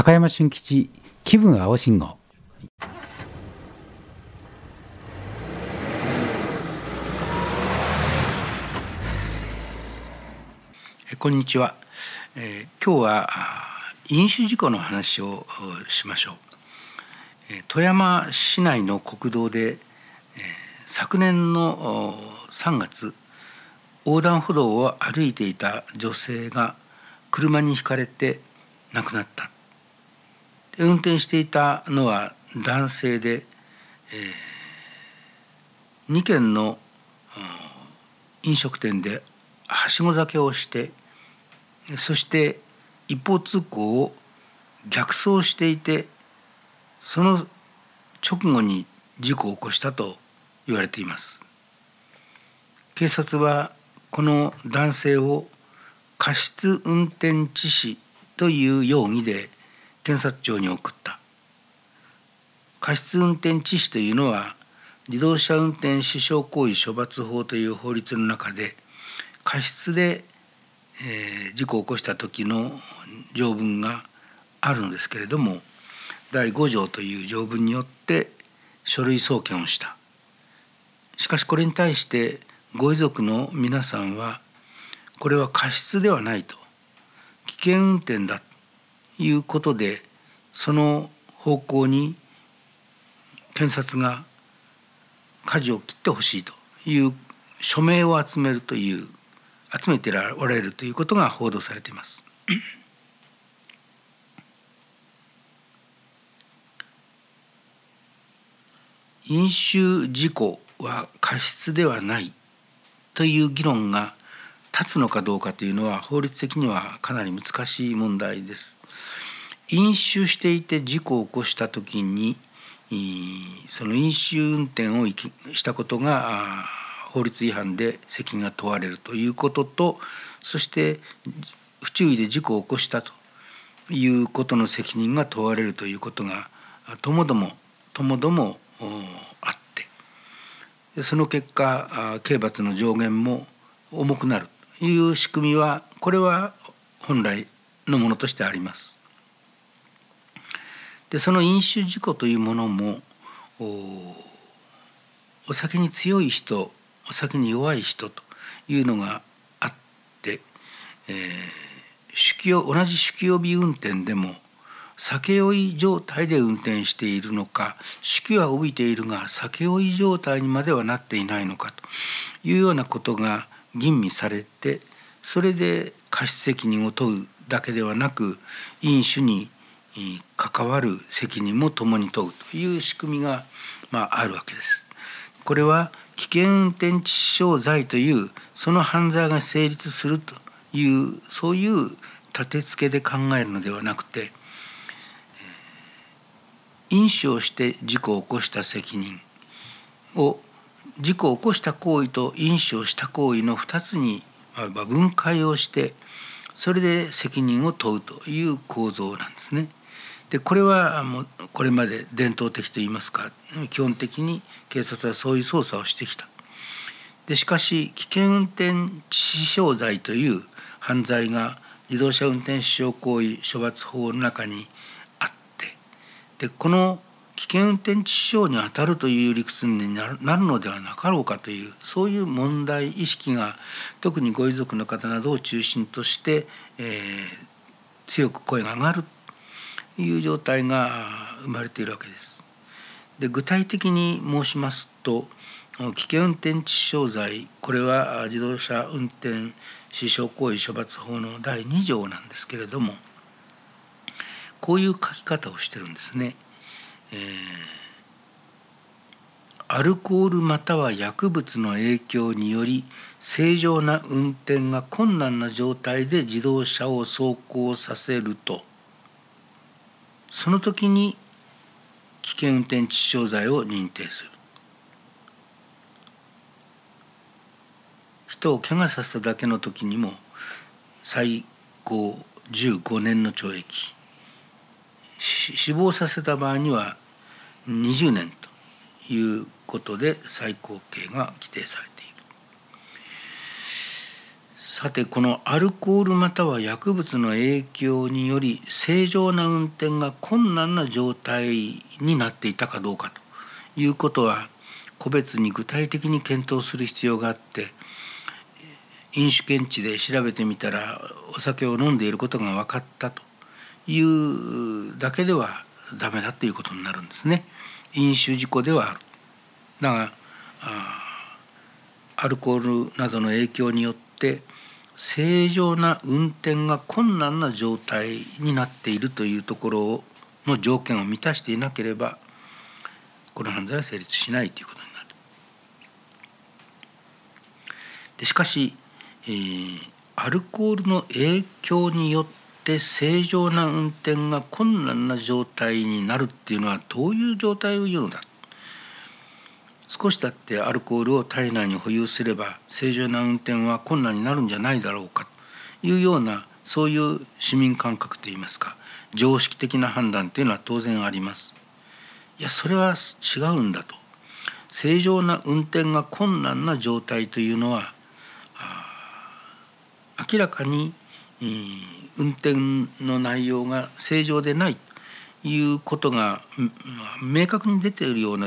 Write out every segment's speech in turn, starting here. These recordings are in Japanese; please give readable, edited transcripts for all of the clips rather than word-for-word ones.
高山俊吉気分青信号。 こんにちは。今日は飲酒事故の話をしましょう。富山市内の国道で、昨年の3月横断歩道を歩いていた女性が車にひかれて亡くなった。運転していたのは男性で、2軒の飲食店ではしご酒をして、そして一方通行を逆走していて、その直後に事故を起こしたと言われています。警察はこの男性を過失運転致死という容疑で検察庁に送った。過失運転致死というのは、自動車運転死傷行為処罰法という法律の中で、過失で事故を起こした時の条文があるのですけれども、第5条という条文によって書類送検をした。しかしこれに対してご遺族の皆さんは、これは過失ではないと、危険運転だということで、その方向に検察が舵を切ってほしいという署名を集めておられるということが報道されています。飲酒事故は過失ではないという議論が立つのかどうかというのは、法律的にはかなり難しい問題です。飲酒していて事故を起こしたときに、その飲酒運転をしたことが法律違反で責任が問われるということと、そして不注意で事故を起こしたということの責任が問われるということがともどもあって、その結果刑罰の上限も重くなるという仕組みは、これは本来のものとしてあります。でその飲酒事故というものも、お酒に強い人、お酒に弱い人というのがあって、同じ酒気帯び運転でも酒酔い状態で運転しているのか、酒気は帯びているが酒酔い状態にまではなっていないのかというようなことが吟味されて、それで過失責任を問うだけではなく、飲酒に関わる責任も共に問うという仕組みが、あるわけです。これは危険運転致死傷罪というその犯罪が成立するという、そういう立て付けで考えるのではなくて、飲酒をして事故を起こした責任を、事故を起こした行為と飲酒をした行為の2つに分解をして、それで責任を問うという構造なんですね。でこれはもうこれまで伝統的といいますか、基本的に警察はそういう捜査をしてきた。でしかし危険運転致死傷罪という犯罪が自動車運転死傷行為処罰法の中にあって、でこの危険運転致死傷にあたるという理屈になるのではなかろうかという、そういう問題意識が特にご遺族の方などを中心として、強く声が上がるという状態が生まれているわけです。で具体的に申しますと、危険運転致死傷罪、これは自動車運転死傷行為処罰法の第2条なんですけれども、こういう書き方をしてるんですね。アルコールまたは薬物の影響により正常な運転が困難な状態で自動車を走行させると、その時に危険運転致死傷罪を認定する。人を怪我させただけの時にも最高15年の懲役、死亡させた場合には20年ということで最高刑が規定されている。 さて、このアルコールまたは薬物の影響により正常な運転が困難な状態になっていたかどうかということは個別に具体的に検討する必要があって、飲酒検知で調べてみたらお酒を飲んでいることが分かったというだけではダメだということになるんですね。飲酒事故ではある。だがアルコールなどの影響によって正常な運転が困難な状態になっているというところの条件を満たしていなければこの犯罪は成立しないということになる。でしかし、アルコールの影響によって正常な運転が困難な状態になるっていうのはどういう状態を言うのだ。少しだってアルコールを体内に保有すれば正常な運転は困難になるんじゃないだろうかというような、そういう市民感覚といいますか常識的な判断というのは当然あります。いや、それは違うんだと。正常な運転が困難な状態というのは明らかに運転の内容が正常でないということが明確に出ているような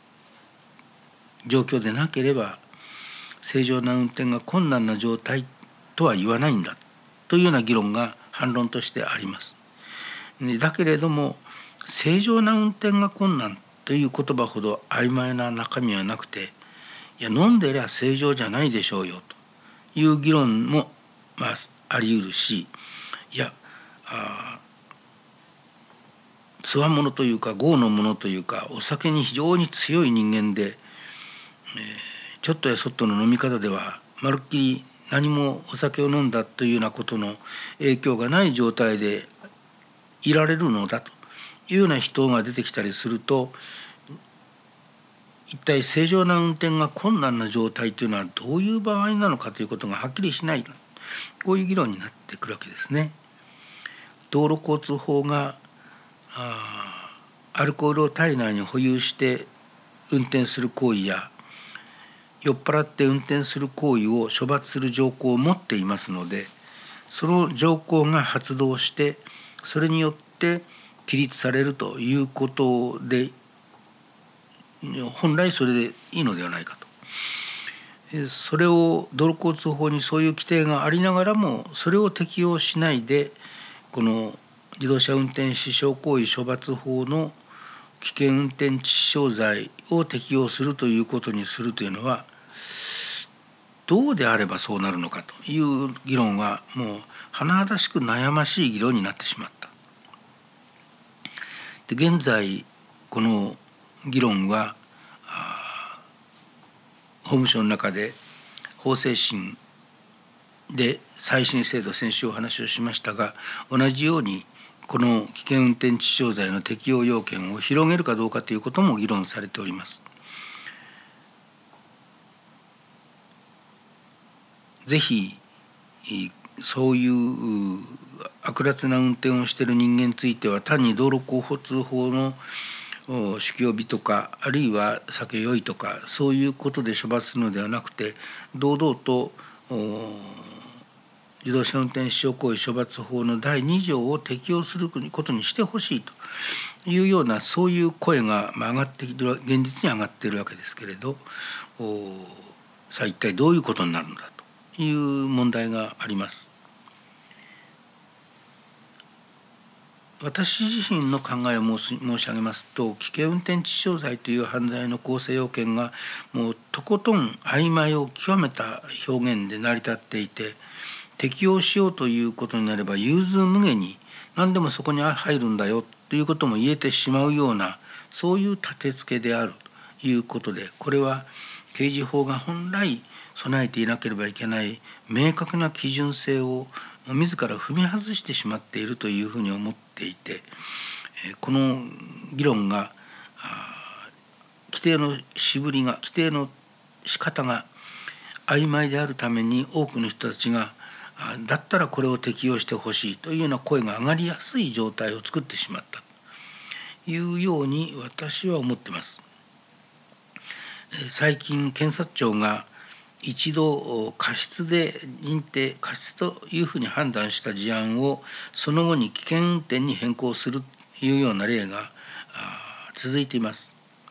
状況でなければ正常な運転が困難な状態とは言わないんだというような議論が反論としてあります。だけれども正常な運転が困難という言葉ほど曖昧な中身はなくて、いや飲んでりゃ正常じゃないでしょうよという議論もあり得るし、いやつわものというか豪のものというかお酒に非常に強い人間で、ちょっとやそっとの飲み方ではまるっきり何もお酒を飲んだというようなことの影響がない状態でいられるのだというような人が出てきたりすると、一体正常な運転が困難な状態というのはどういう場合なのかということがはっきりしない、こういう議論になってくるわけですね。道路交通法がアルコールを体内に保有して運転する行為や酔っ払って運転する行為を処罰する条項を持っていますので、その条項が発動してそれによって規律されるということで本来それでいいのではないかと。それを道路交通法にそういう規定がありながらもそれを適用しないでこの自動車運転死傷行為処罰法の危険運転致死傷罪を適用するということにするというのはどうであればそうなるのかという議論はもう甚だしく悩ましい議論になってしまった。で現在この議論は法務省の中で法制審で再審制度、先週お話をしましたが同じようにこの危険運転致死傷罪の適用要件を広げるかどうかということも議論されております。ぜひそういう悪辣な運転をしている人間については単に道路交通法の酒気帯びとかあるいは酒酔いとかそういうことで処罰するのではなくて堂々と自動車運転死傷行為処罰法の第2条を適用することにしてほしいというようなそういう声が上がってきて現実に上がっているわけですけれど、さあ一体どういうことになるのだという問題があります。私自身の考えを申し上げますと、危険運転致死傷罪という犯罪の構成要件がもうとことん曖昧を極めた表現で成り立っていて、適用しようということになれば融通無碍に何でもそこに入るんだよということも言えてしまうようなそういう立て付けであるということで、これは刑事法が本来備えていなければいけない明確な基準性を自ら踏み外してしまっているというふうに思っていて、この議論が規定の規定の仕方が曖昧であるために多くの人たちがだったらこれを適用してほしいというような声が上がりやすい状態を作ってしまったというように私は思っています。最近検察庁が一度過失で認定過失というふうに判断した事案をその後に危険運転に変更するというような例が続いています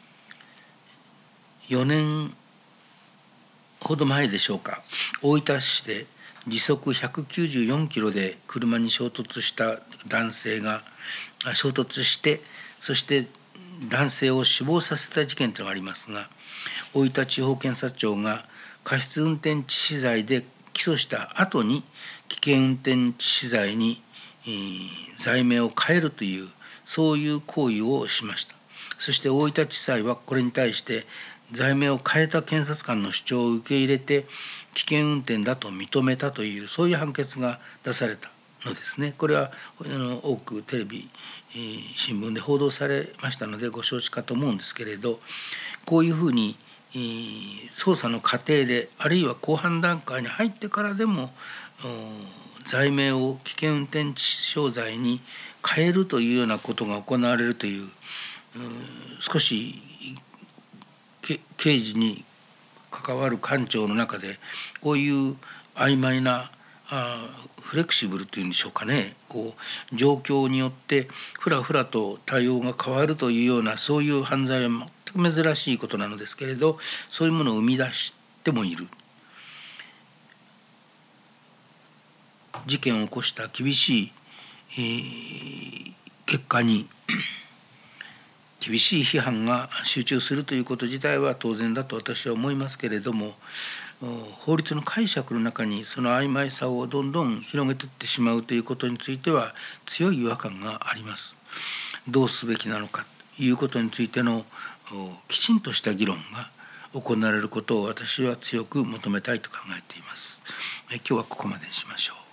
。4年ほど前でしょうか、大分市で時速194キロで車に衝突した男性が衝突して、そして男性を死亡させた事件というのがありますが、大分地方検察庁が過失運転致死罪で起訴した後に危険運転致死罪に罪名を変えるというそういう行為をしました。そして大分地裁はこれに対して罪名を変えた検察官の主張を受け入れて危険運転だと認めたというそういう判決が出されたのですね。これは多くテレビ新聞で報道されましたのでご承知かと思うんですけれど、こういうふうに捜査の過程であるいは公判段階に入ってからでも罪名を危険運転致死傷罪に変えるというようなことが行われるという少し刑事に関わる官庁の中でこういう曖昧なフレキシブルというんでしょうかね、こう状況によってふらふらと対応が変わるというようなそういう犯罪は全く珍しいことなのですけれど、そういうものを生み出してもいる。事件を起こした厳しい、結果に厳しい批判が集中するということ自体は当然だと私は思いますけれども、法律の解釈の中にその曖昧さをどんどん広げていってしまうということについては強い違和感があります。どうすべきなのかということについてのきちんとした議論が行われることを私は強く求めたいと考えています。今日はここまでにしましょう。